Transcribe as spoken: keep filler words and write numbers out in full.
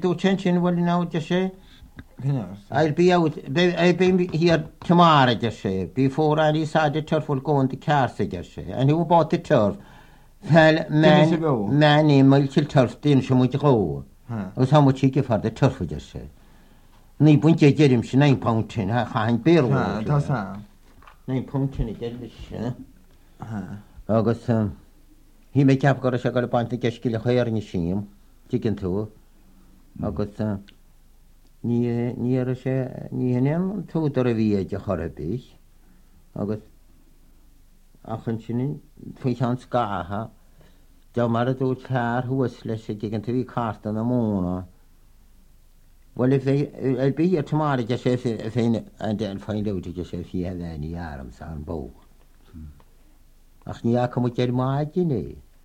تو تشنشن ولی ناو جشه I'll be out I'll be here tomorrow جشه before I decided turf will go on the cars جشه and who bought the turf فالمان ماني ملك الترف دين شو مجقو وسامو تشيكي فرد الترف جشه ني بنتي جريم شنين باونتين ها خاين بيرو ها تاسا نين باونتين جلش ها أقسم هي ما كيف قرش قال بانتي كشكل خير نشيم تيكن تو أقسم ني ني رشة ني هنيم تو ترويه جخربيش أقسم آخر شنين في شانس قاعها جو مرة تو كار هو سلش تيكن توي كارتا نمونا ولا في البيئة تمارا جشة في فين عند الفين لو جشة فيها ذاني يارم سان بو أخني ياكم جرماجني